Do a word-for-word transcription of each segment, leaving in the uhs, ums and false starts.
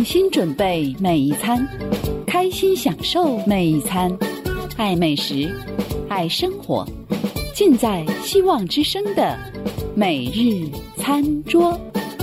用心准备每一餐，开心享受每一餐，爱美食，爱生活，尽在希望之声的每日餐桌。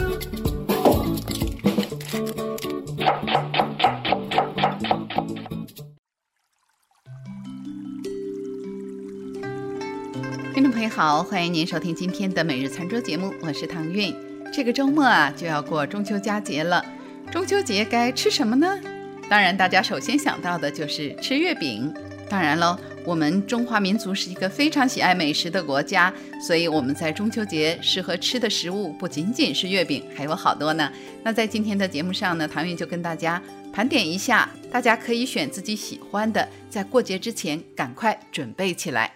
听众朋友好，欢迎您收听今天的每日餐桌节目，我是唐韵。这个周末啊就要过中秋佳节了，中秋节该吃什么呢？当然大家首先想到的就是吃月饼。当然了，我们中华民族是一个非常喜爱美食的国家，所以我们在中秋节适合吃的食物不仅仅是月饼，还有好多呢。那在今天的节目上呢，唐韵就跟大家盘点一下，大家可以选自己喜欢的，在过节之前赶快准备起来。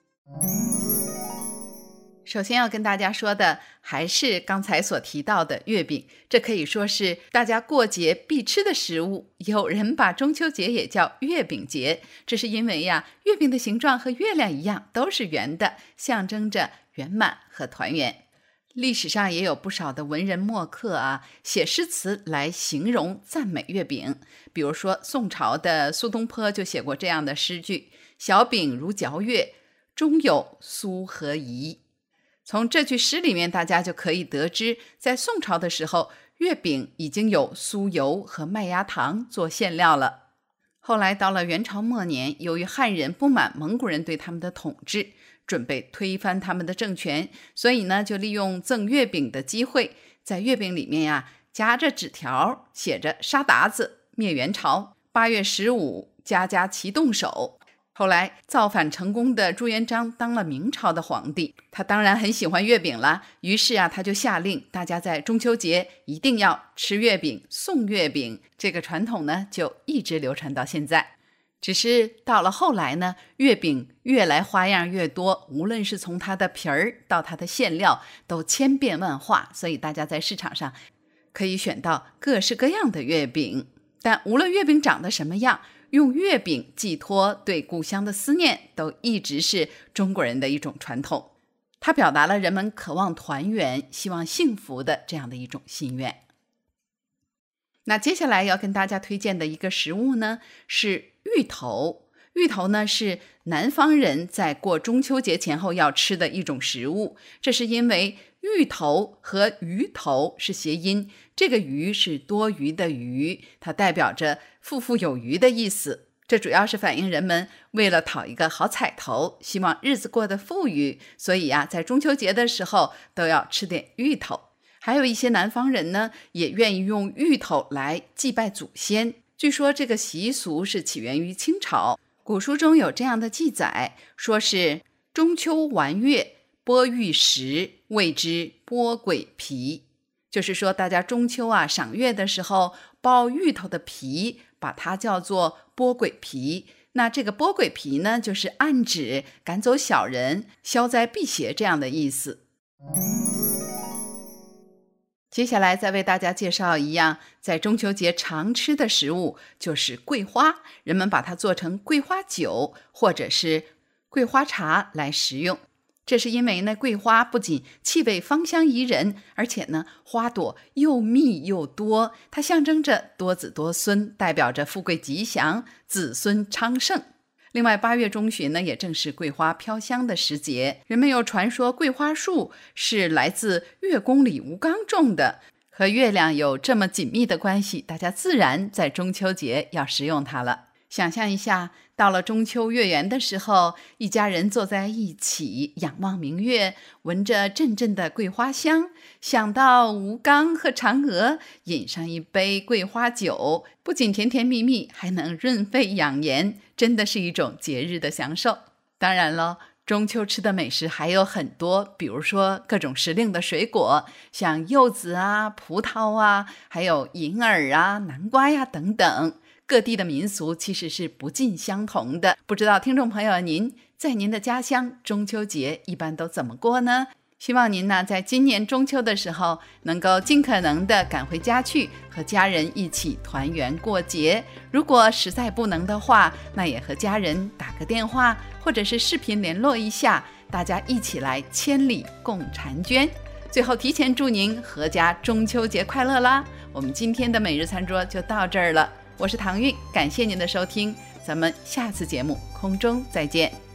首先要跟大家说的还是刚才所提到的月饼，这可以说是大家过节必吃的食物。有人把中秋节也叫月饼节，这是因为呀，月饼的形状和月亮一样，都是圆的，象征着圆满和团圆。历史上也有不少的文人墨客啊，写诗词来形容赞美月饼。比如说宋朝的苏东坡就写过这样的诗句：小饼如嚼月，中有酥和饴。从这句诗里面，大家就可以得知，在宋朝的时候，月饼已经有酥油和麦芽糖做馅料了。后来到了元朝末年，由于汉人不满蒙古人对他们的统治，准备推翻他们的政权，所以呢，就利用赠月饼的机会，在月饼里面呀夹着纸条，写着沙达子灭元朝，八月十五家家齐动手。后来造反成功的朱元璋当了明朝的皇帝，他当然很喜欢月饼了，于是啊，他就下令大家在中秋节一定要吃月饼，送月饼。这个传统呢，就一直流传到现在。只是到了后来呢，月饼越来花样越多，无论是从它的皮儿到它的馅料，都千变万化，所以大家在市场上可以选到各式各样的月饼。但无论月饼长得什么样，用月饼寄托对故乡的思念，都一直是中国人的一种传统。它表达了人们渴望团圆、希望幸福的这样的一种心愿。那接下来要跟大家推荐的一个食物呢，是芋头。芋头呢，是南方人在过中秋节前后要吃的一种食物。这是因为芋头和鱼头是谐音，这个鱼是多余的余，它代表着富富有余的意思。这主要是反映人们为了讨一个好彩头，希望日子过得富裕，所以啊，在中秋节的时候都要吃点芋头。还有一些南方人呢，也愿意用芋头来祭拜祖先。据说这个习俗是起源于清朝，古书中有这样的记载，说是中秋玩月，剥芋食，谓之剥鬼皮。就是说大家中秋啊赏月的时候剥芋头的皮，把它叫做剥鬼皮。那这个剥鬼皮呢，就是暗指赶走小人，消灾辟邪这样的意思。接下来再为大家介绍一样在中秋节常吃的食物，就是桂花。人们把它做成桂花酒或者是桂花茶来食用。这是因为呢，桂花不仅气味芳香宜人，而且呢，花朵又密又多，它象征着多子多孙，代表着富贵吉祥，子孙昌盛。另外八月中旬呢，也正是桂花飘香的时节，人们又传说桂花树是来自月宫里吴刚种的，和月亮有这么紧密的关系，大家自然在中秋节要食用它了。想象一下，到了中秋月圆的时候，一家人坐在一起仰望明月，闻着阵阵的桂花香，想到吴刚和嫦娥，饮上一杯桂花酒，不仅甜甜蜜蜜，还能润肺养颜，真的是一种节日的享受。当然了，中秋吃的美食还有很多，比如说各种时令的水果，像柚子啊、葡萄啊，还有银耳啊、南瓜呀等等。各地的民俗其实是不尽相同的，不知道听众朋友您在您的家乡中秋节一般都怎么过呢？希望您呢在今年中秋的时候能够尽可能的赶回家去，和家人一起团圆过节。如果实在不能的话，那也和家人打个电话或者是视频联络一下，大家一起来千里共婵娟。最后提前祝您阖家中秋节快乐啦！ 我们今天的每日餐桌就到这儿了，我是唐韵，感谢您的收听，咱们下次节目空中再见。